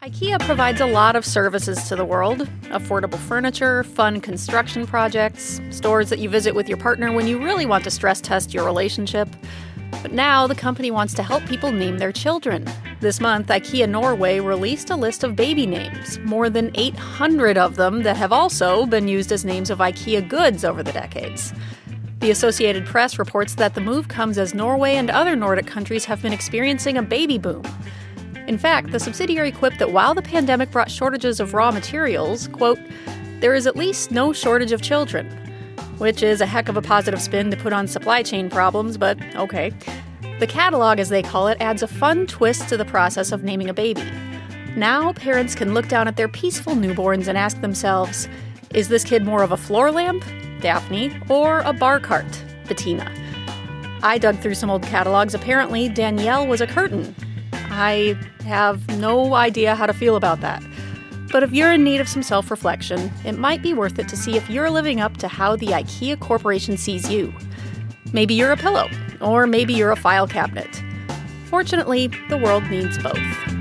IKEA provides a lot of services to the world. Affordable furniture, fun construction projects, stores that you visit with your partner when you really want to stress test your relationship. But now the company wants to help people name their children. This month, IKEA Norway released a list of baby names, more than 800 of them that have also been used as names of IKEA goods over the decades. The Associated Press reports that the move comes as Norway and other Nordic countries have been experiencing a baby boom. In fact, the subsidiary quipped that while the pandemic brought shortages of raw materials, quote, there is at least no shortage of children. Which is a heck of a positive spin to put on supply chain problems, but okay. The catalog, as they call it, adds a fun twist to the process of naming a baby. Now, parents can look down at their peaceful newborns and ask themselves, is this kid more of a floor lamp, Daphne, or a bar cart, Bettina? I dug through some old catalogs. Apparently, Danielle was a curtain. I have no idea how to feel about that. But if you're in need of some self-reflection, it might be worth it to see if you're living up to how the IKEA Corporation sees you. Maybe you're a pillow, or maybe you're a file cabinet. Fortunately, the world needs both.